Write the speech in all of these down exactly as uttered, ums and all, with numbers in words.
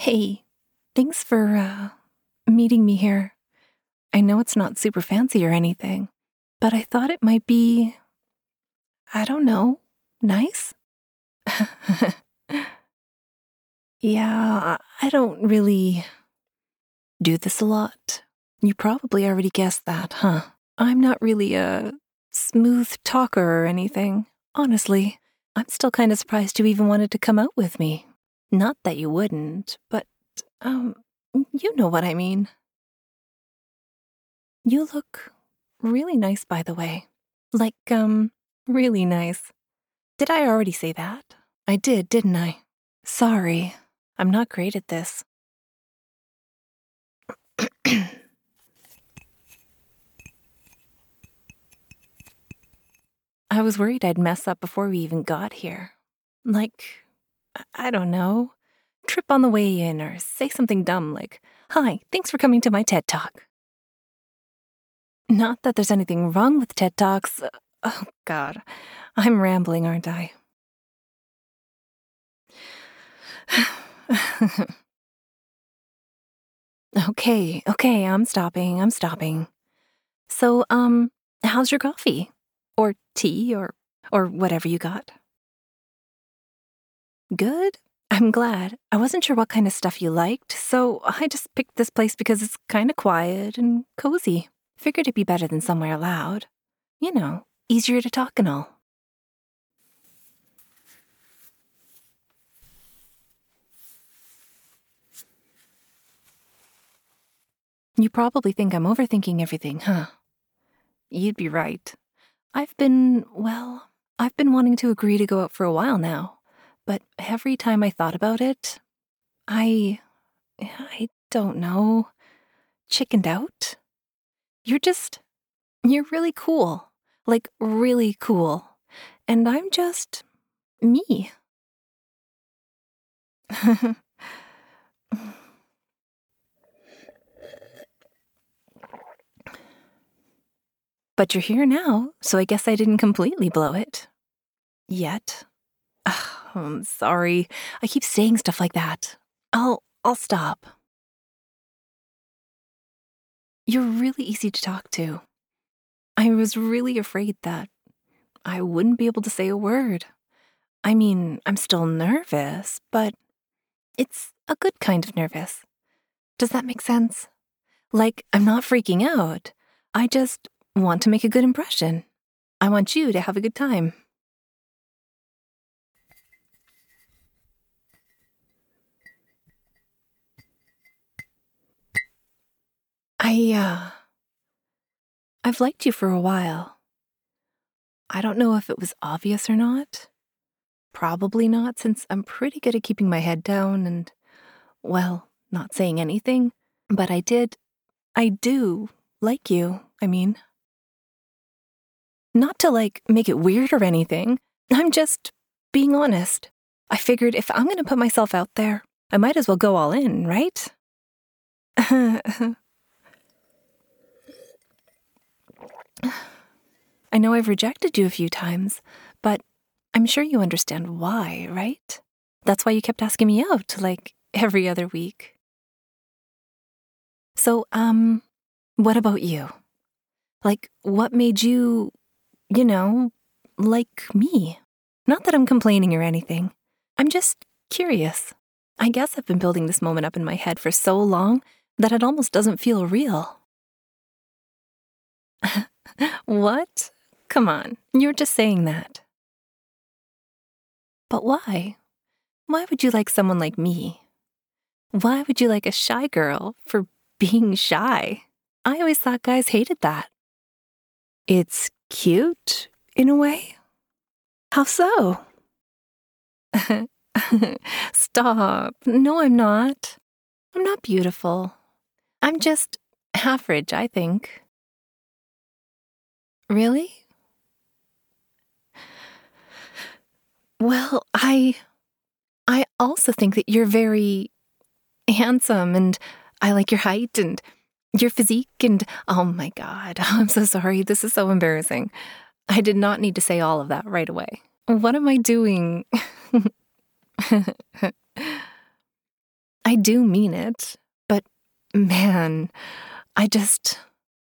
Hey, thanks for, uh, meeting me here. I know it's not super fancy or anything, but I thought it might be, I don't know, nice? Yeah, I don't really do this a lot. You probably already guessed that, huh? I'm not really a smooth talker or anything. Honestly, I'm still kind of surprised you even wanted to come out with me. Not that you wouldn't, but, um, you know what I mean. You look really nice, by the way. Like, um, really nice. Did I already say that? I did, didn't I? Sorry, I'm not great at this. I was worried I'd mess up before we even got here. Like, I- I don't know, trip on the way in or say something dumb like, "Hi, thanks for coming to my TED Talk." Not that there's anything wrong with TED Talks. Oh, God, I'm rambling, aren't I? Okay, okay, I'm stopping, I'm stopping. So, um, how's your coffee? Or tea, or or whatever you got? Good? I'm glad. I wasn't sure what kind of stuff you liked, so I just picked this place because it's kind of quiet and cozy. Figured it'd be better than somewhere loud. You know, easier to talk and all. You probably think I'm overthinking everything, huh? You'd be right. I've been, well, I've been wanting to agree to go out for a while now, but every time I thought about it, I, I don't know, chickened out. You're just, you're really cool, like really cool, and I'm just me. But you're here now, so I guess I didn't completely blow it. Yet. Ugh, I'm sorry. I keep saying stuff like that. I'll, I'll stop. You're really easy to talk to. I was really afraid that I wouldn't be able to say a word. I mean, I'm still nervous, but it's a good kind of nervous. Does that make sense? Like, I'm not freaking out. I just want to make a good impression. I want you to have a good time. I, uh, I've liked you for a while. I don't know if it was obvious or not. Probably not, since I'm pretty good at keeping my head down and, well, not saying anything. But I did, I do like you, I mean. Not to, like, make it weird or anything. I'm just being honest. I figured if I'm gonna put myself out there, I might as well go all in, right? I know I've rejected you a few times, but I'm sure you understand why, right? That's why you kept asking me out, like, every other week. So, um, what about you? Like, what made you, you know, like me? Not that I'm complaining or anything. I'm just curious. I guess I've been building this moment up in my head for so long that it almost doesn't feel real. What? Come on, you're just saying that. But why? Why would you like someone like me? Why would you like a shy girl for being shy? I always thought guys hated that. It's cute, in a way. How so? Stop. No, I'm not. I'm not beautiful. I'm just average, I think. Really? Well, I I also think that you're very handsome, and I like your height and your physique, and oh my God, I'm so sorry. This is so embarrassing. I did not need to say all of that right away. What am I doing? I do mean it, but man, I just...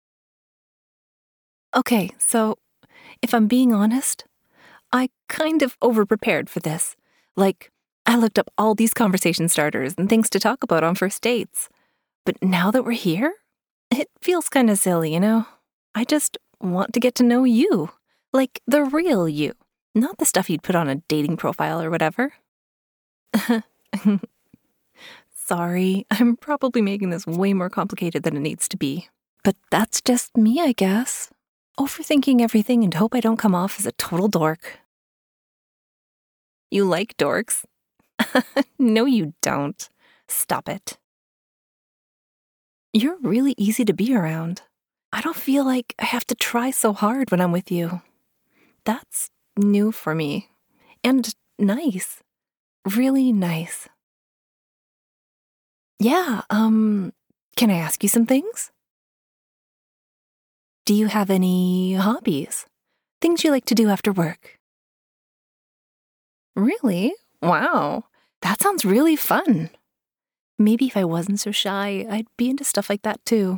Okay, so if I'm being honest, I kind of overprepared for this. Like, I looked up all these conversation starters and things to talk about on first dates. But now that we're here, it feels kind of silly, you know? I just want to get to know you. Like, the real you. Not the stuff you'd put on a dating profile or whatever. Sorry, I'm probably making this way more complicated than it needs to be. But that's just me, I guess. Overthinking everything and hope I don't come off as a total dork. You like dorks? No, you don't. Stop it. You're really easy to be around. I don't feel like I have to try so hard when I'm with you. That's new for me. And nice. Really nice. Yeah, um, can I ask you some things? Do you have any hobbies? Things you like to do after work? Really? Wow. That sounds really fun. Maybe if I wasn't so shy, I'd be into stuff like that too.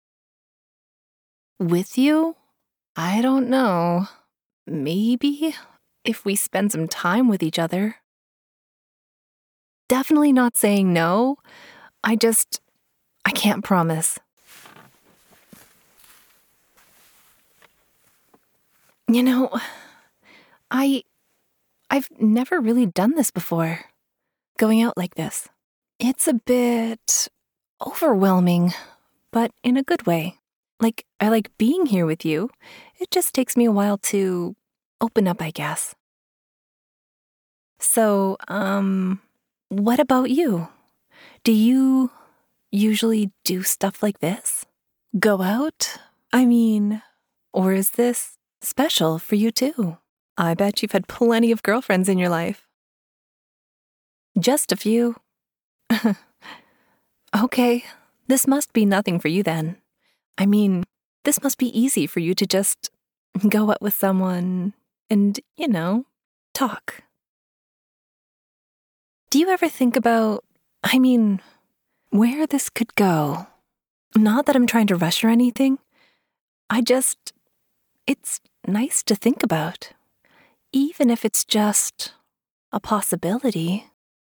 With you? I don't know. Maybe if we spend some time with each other. Definitely not saying no. I just, I can't promise. You know, I, I've never really done this before. Going out like this. It's a bit overwhelming, but in a good way. Like, I like being here with you. It just takes me a while to open up, I guess. So, um, what about you? Do you usually do stuff like this? Go out? I mean, or is this special for you too? I bet you've had plenty of girlfriends in your life. Just a few. Okay, this must be nothing for you then. I mean, this must be easy for you to just go out with someone and, you know, talk. Do you ever think about, I mean, where this could go? Not that I'm trying to rush or anything. I just, it's nice to think about. Even if it's just a possibility.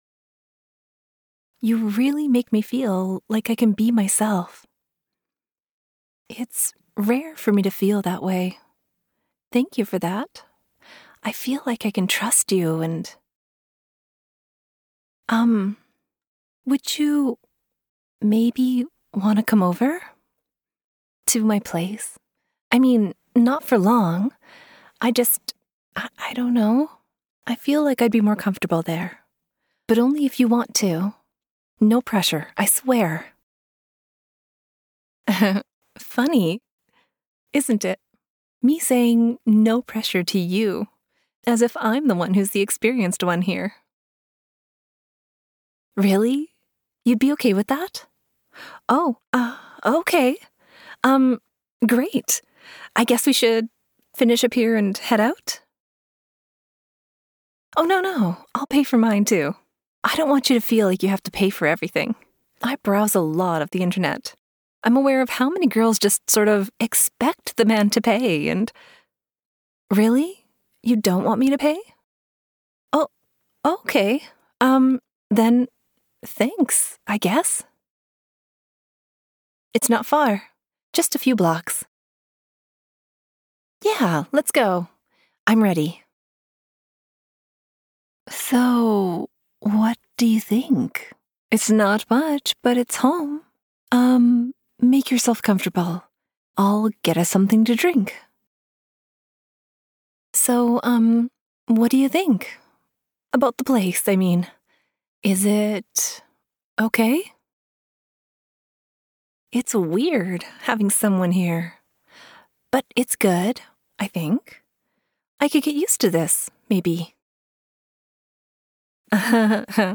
You really make me feel like I can be myself. It's rare for me to feel that way. Thank you for that. I feel like I can trust you and... Um, would you maybe want to come over? To my place? I mean, not for long. I just, I, I don't know. I feel like I'd be more comfortable there. But only if you want to. No pressure, I swear. Funny, isn't it? Me saying no pressure to you, as if I'm the one who's the experienced one here. Really? You'd be okay with that? Oh, uh, okay. Um, great. I guess we should finish up here and head out? Oh, no, no. I'll pay for mine, too. I don't want you to feel like you have to pay for everything. I browse a lot of the internet. I'm aware of how many girls just sort of expect the man to pay and... Really? You don't want me to pay? Oh, okay. Um, then thanks, I guess. It's not far. Just a few blocks. Yeah, let's go. I'm ready. So, what do you think? It's not much, but it's home. Um, make yourself comfortable. I'll get us something to drink. So, um, what do you think? About the place, I mean. Is it okay? It's weird having someone here. But it's good, I think. I could get used to this, maybe. I'm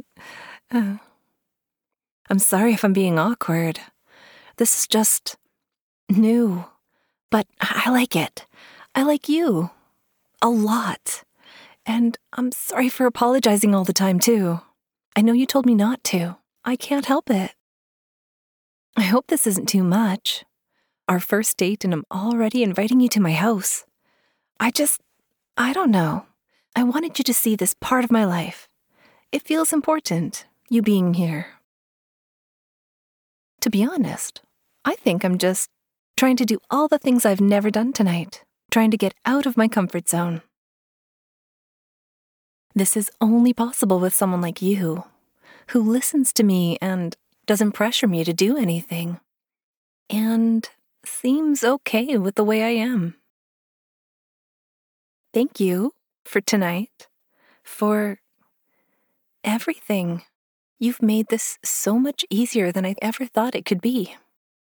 sorry if I'm being awkward. This is just new. But I like it. I like you. A lot. And I'm sorry for apologizing all the time, too. I know you told me not to. I can't help it. I hope this isn't too much. Our first date and I'm already inviting you to my house. I just, I don't know. I wanted you to see this part of my life. It feels important, you being here. To be honest, I think I'm just trying to do all the things I've never done tonight, trying to get out of my comfort zone. This is only possible with someone like you, who listens to me and doesn't pressure me to do anything, and seems okay with the way I am. Thank you for tonight, for everything. You've made this so much easier than I ever thought it could be.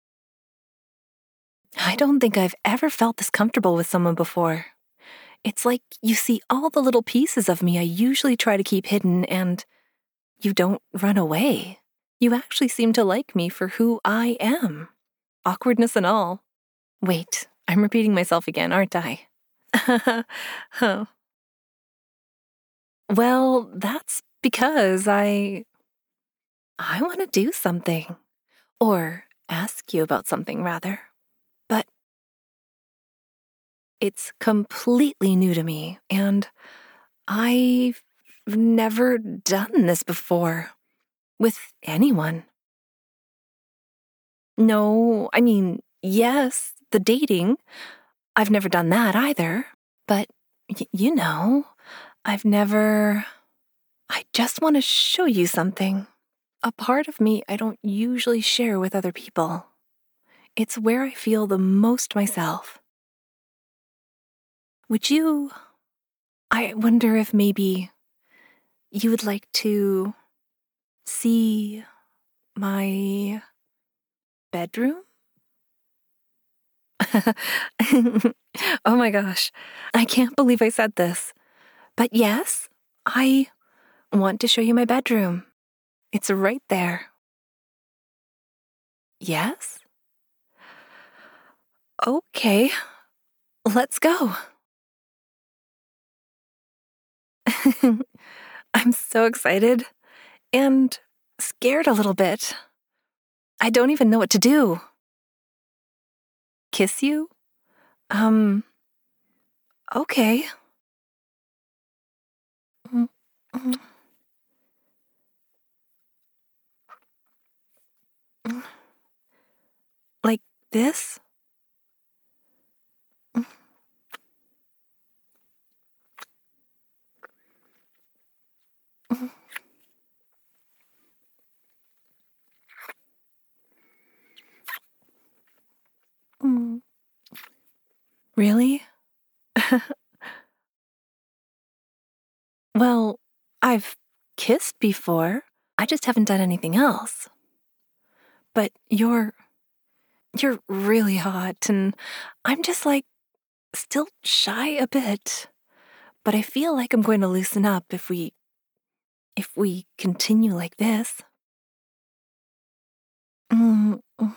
I don't think I've ever felt this comfortable with someone before. It's like you see all the little pieces of me I usually try to keep hidden, and you don't run away. You actually seem to like me for who I am, awkwardness and all. Wait, I'm repeating myself again, aren't I? Huh. Well, that's because I... I want to do something. Or ask you about something, rather. But it's completely new to me, and I've never done this before. With anyone. No, I mean, yes, the dating. I've never done that either. But, y- you know, I've never... I just want to show you something. A part of me I don't usually share with other people. It's where I feel the most myself. Would you... I wonder if maybe you would like to see my bedroom? Oh my gosh, I can't believe I said this. But yes, I want to show you my bedroom. It's right there. Yes? Okay, let's go. I'm so excited and scared a little bit. I don't even know what to do. Kiss you? Um, okay. Mm, mm, mm. Like this? Mm, mm, mm. Really? Well, I've kissed before. I just haven't done anything else. But you're... you're really hot, and I'm just like, still shy a bit. But I feel like I'm going to loosen up if we... if we continue like this. Mm, mm,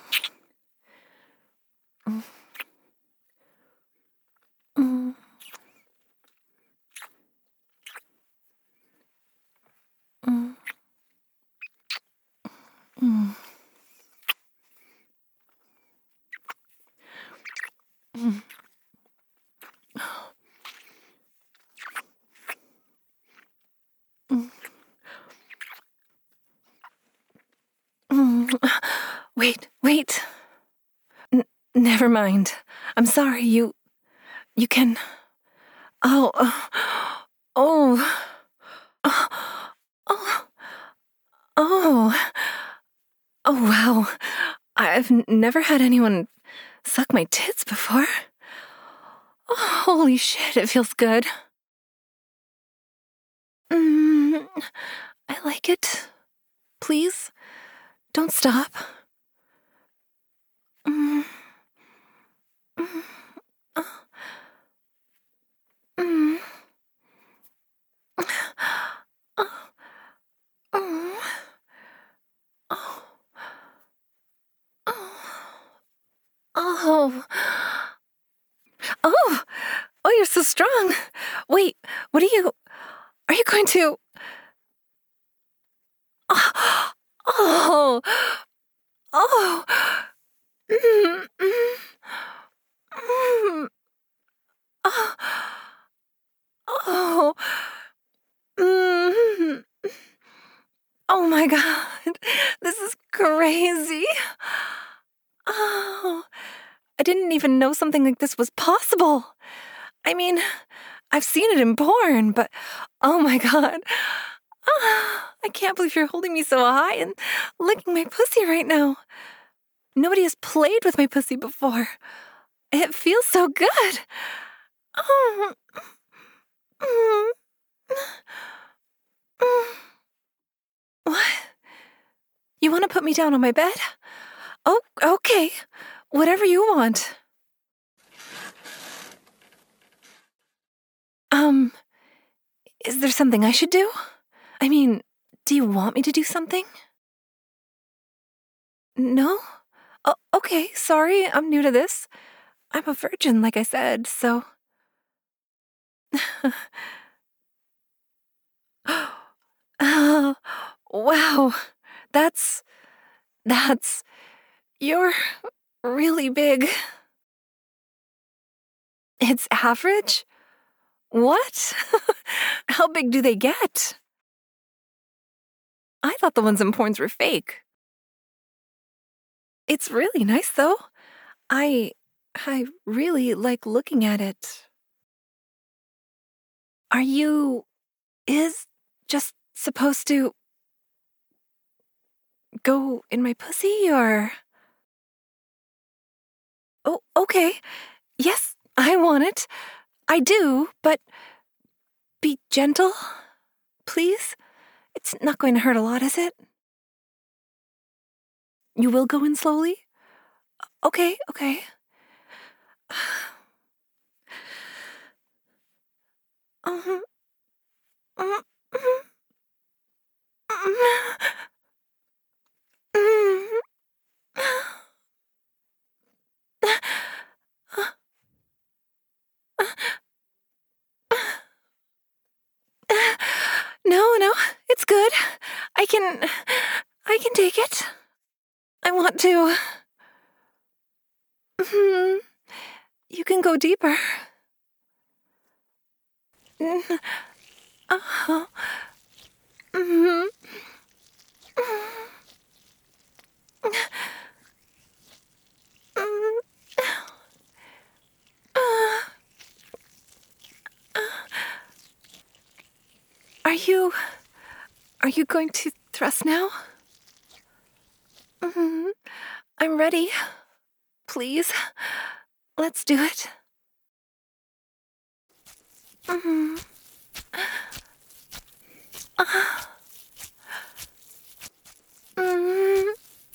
mm, mm, mm, mm, mm, mm, mm. Wait, wait. N- never mind. I'm sorry, you... you can... Oh, uh, oh, oh, oh, oh, oh, wow. I've n- never had anyone suck my tits before. Oh, holy shit, it feels good. Mm, I like it. Please, don't stop. Mm, mm, uh, mm, uh, mm, oh, oh, oh, oh, oh, you're so strong. Wait, what are you, are you going to, oh, Oh, oh, mm, mm, mm, oh, oh, mm. Oh my God, this is crazy. Oh, I didn't even know something like this was possible. I mean, I've seen it in porn, but oh my God. Ah, I can't believe you're holding me so high and licking my pussy right now. Nobody has played with my pussy before. It feels so good. Oh, mm, mm. What? You want to put me down on my bed? Oh, okay. Whatever you want. Um, is there something I should do? I mean, do you want me to do something? No? Oh, okay, sorry, I'm new to this. I'm a virgin, like I said, so... Oh, wow. That's... That's... You're really big. It's average? What? How big do they get? I thought the ones in porns were fake. It's really nice, though. I... I really like looking at it. Are you... is just supposed to... go in my pussy, or... Oh, okay. Yes, I want it. I do, but... be gentle, please? It's not going to hurt a lot, is it? You will go in slowly? Okay, okay. Uh-huh. Uh-huh. No, no, it's good. I can... I can take it. I want to... Mhm. You can go deeper. Mhm. Uh-huh. Mhm. Mhm. Are you... Are you going to thrust now? Mm-hmm. I'm ready. Please. Let's do it. Mm-hmm. Uh, mm-hmm.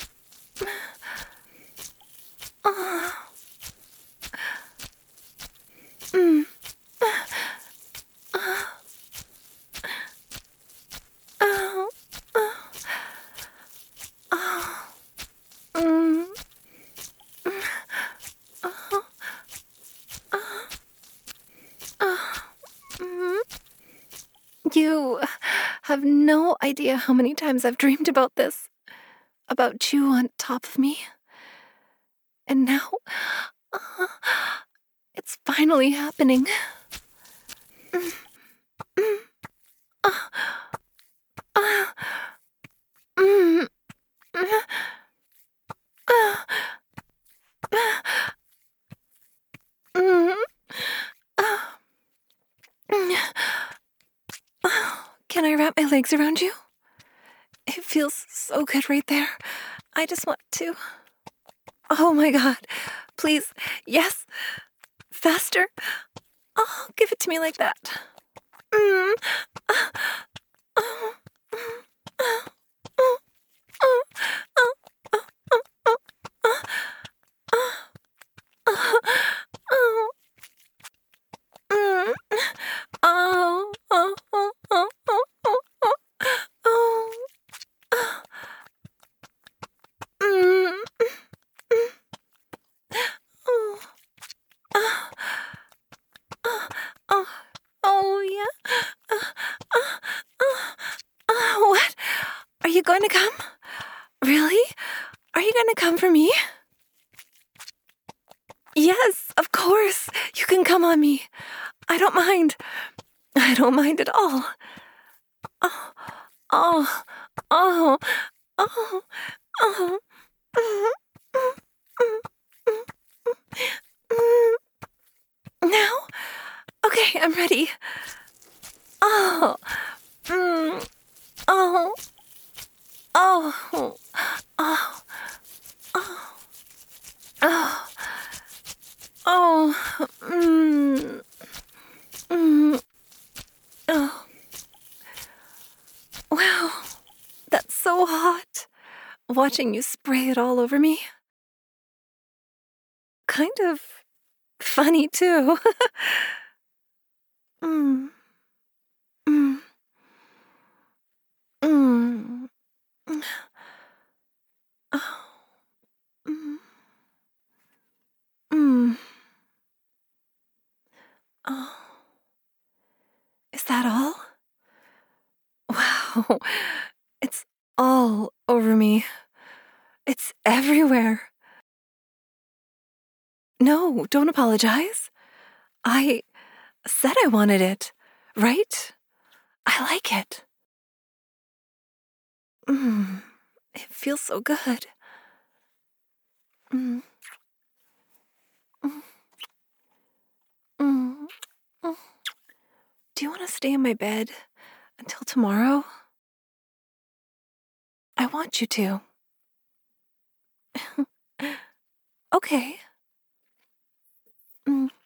Uh, mm. Uh, oh, oh, oh, mm, oh, oh, oh, mm. You have no idea how many times I've dreamed about this. About you on top of me. And now, uh, it's finally happening. Mm, mm, uh, uh, mm, mm, uh, uh, mm, uh, mm. Can I wrap my legs around you? It feels so good right there. I just want to. Oh my God. Please. Yes. Faster. Oh, give it to me like that. Mm. Uh, uh, uh, uh, uh, uh, uh, uh, uh, uh, uh, uh, mm. Oh, oh, oh, oh, oh, oh, oh, oh, oh, mm, mm, oh, ah, ah, oh, oh, yeah. Uh, uh, uh, uh, what? Are you going to come? Really? Are you gonna come for me? Yes, of course. You can come on me. I don't mind. I don't mind at all. Oh, oh, oh, oh, oh. Mm, mm, mm, mm, mm. Now? Okay, I'm ready. Oh, mm, oh, oh, oh, oh, oh, oh, mm, mm, oh. Wow, that's so hot. Watching you spray it all over me. Kind of funny, too. mm, mm, mm, mm, oh, mm, mm, oh. Is that all? Wow, it's all over me. It's everywhere. No, don't apologize. I said I wanted it, right? I like it. Mm, it feels so good. Mm, mm, mm, mm. Do you want to stay in my bed until tomorrow? I want you to. Okay. Mm.